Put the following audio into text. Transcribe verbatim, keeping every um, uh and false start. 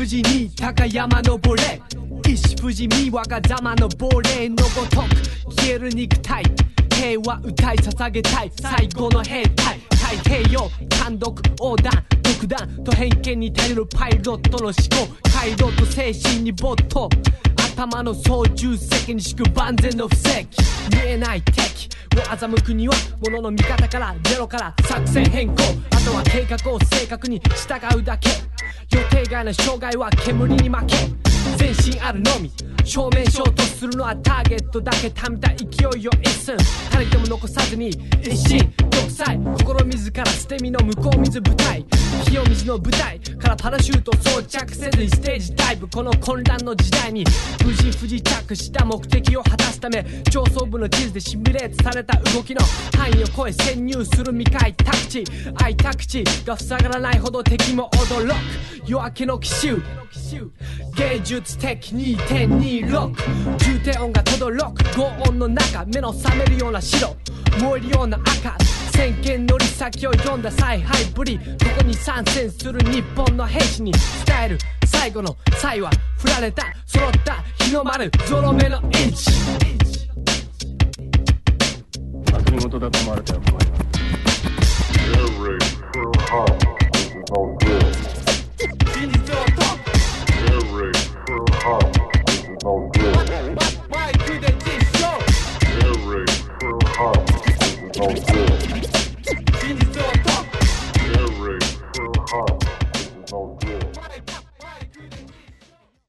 富士に高山登れ、石富士見我がざまの亡霊のごとく消える肉体、平和歌い捧げたい最後の兵隊、太平洋単独横断独断と偏見に頼るパイロットの思考回路と精神に没頭、頭の操縦席に敷く万全の布石、見えない敵を欺くには物の見方からゼロから作戦変更、あとは計画を正確に従うだけ、予定外の障害は煙に負け、前進あるのみ正面衝突するのはターゲットだけ、ためた勢いを一寸たりとも残さずに一心独裁、心自ら捨て身の向こう水舞台、清水の舞台からパラシュート装着せずにステージダイブ、この混乱の時代に無事不時着した目的を果たすため、上層部の地図でシミュレートされた動きの範囲を超え潜入する未開拓地、開拓地が塞がらないほど敵も驚く、夜明けの奇襲芸術的 にてんにじゅうろく 重低音が轟く轟音の中、目の覚めるような白燃えるような赤、先見のり先を読んだ采配ぶり、ここに参戦する日本の兵士に伝える最後の際は振られた揃った日の丸ゾロ目のインチ、 何事だと思われては困ります。